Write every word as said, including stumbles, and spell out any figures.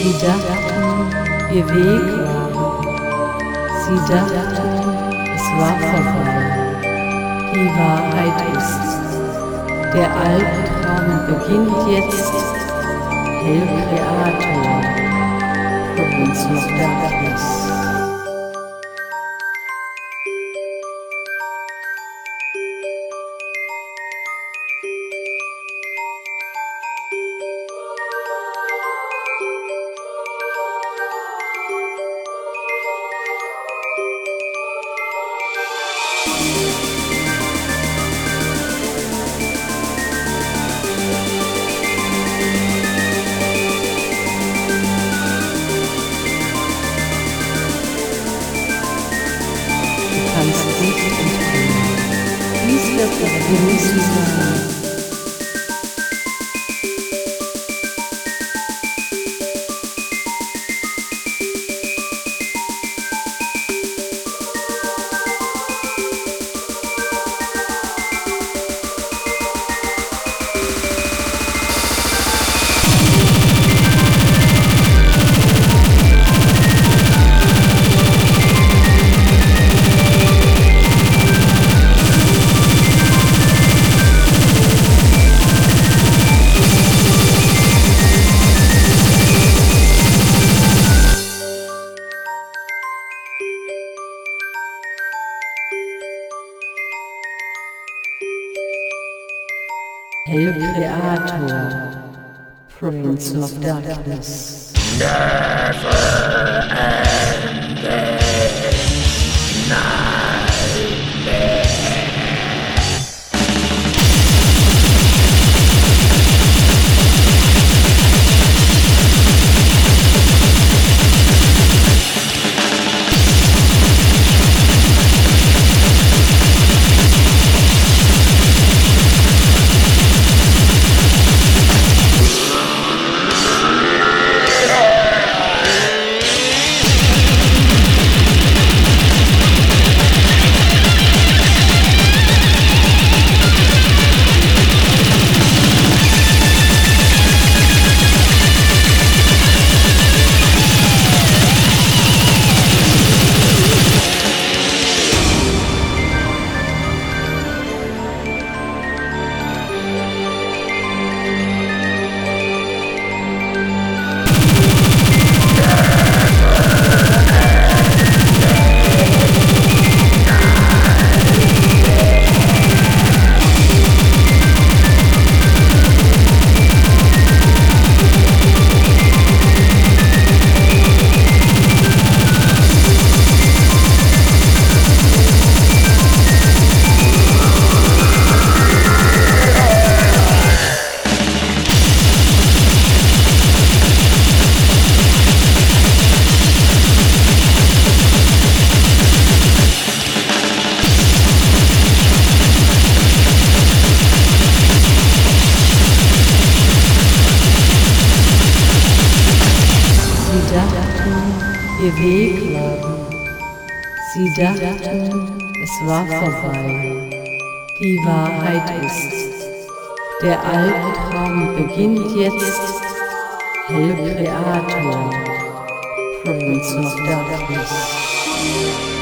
Sie dachten, ihr Weg war. Sie dachten, es war vorbei. Die Wahrheit ist, der Albtraum beginnt jetzt. Hail Creator, Prince of Darkness. Du kannst nicht entkommen. Dies wird Paradies sein. Hail Creator, Prince of Darkness. Never ending nightmare. Sie dachten, ihr Weg war. Sie dachten, es war vorbei. Die Wahrheit ist, der Albtraum beginnt jetzt. Hail Creator, Prince of Darkness.